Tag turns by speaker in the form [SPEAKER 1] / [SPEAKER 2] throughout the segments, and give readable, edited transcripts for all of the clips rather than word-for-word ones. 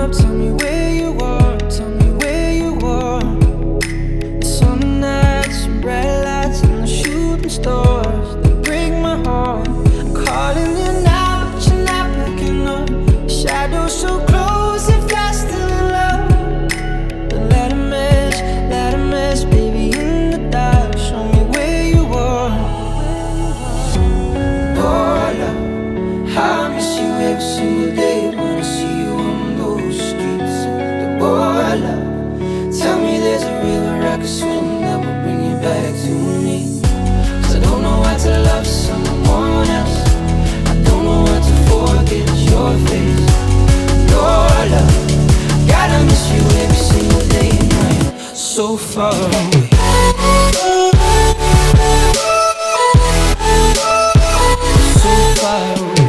[SPEAKER 1] tell me where you are, tell me where you are. The summer nights, and red lights, and the shooting stars, they break my heart. I'm calling you now, but you're not picking up. The shadows so close, if you're still in love. But let a mess, baby, in the dark. Show me where you are. Oh, love, how I miss you every single day when I see you on those streets. Oh, love, tell me there's a river I could swim that will bring you back to me. 'Cause I don't know how to love someone else. I don't know how to forget your face. Oh, love, gotta miss you every single day and night. So far away. So far away.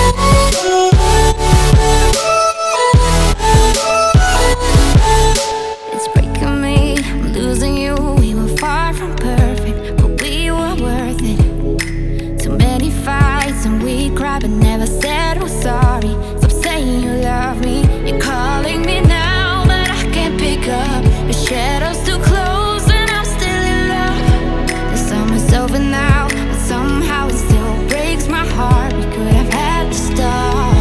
[SPEAKER 2] It's breaking me, I'm losing you. We were far from perfect, but we were worth it. Too many fights and we cried, but never said we're sorry. Stop saying you love me, you're calling me now, but I can't pick up. The shadows too close and I'm still in love. The summer's over now, but somehow it still breaks my heart. We could have had to start.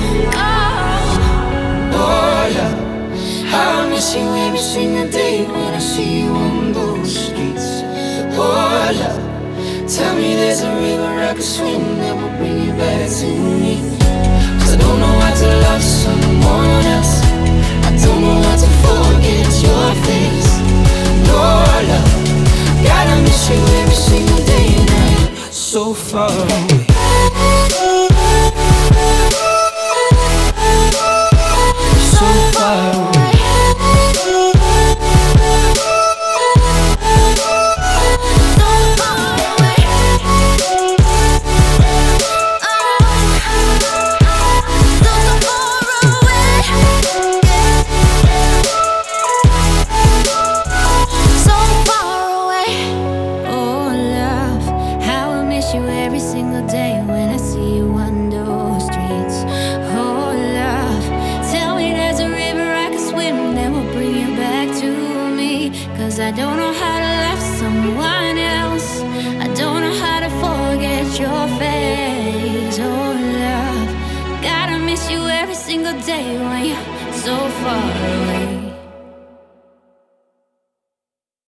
[SPEAKER 1] Oh, love, how I miss you every single day when I see you on those streets. Oh, love, tell me there's a river I could swim that will bring you back to me. 'Cause I don't know how to love someone else. I don't know how to forget your face. No, love, gotta miss you every single day and night. So far away. So far away.
[SPEAKER 2] Every single day when I see you on those streets. Oh love, tell me there's a river I can swim that will bring you back to me. 'Cause I don't know how to love someone else. I don't know how to forget your face. Oh love, gotta miss you every single day when you're so far away.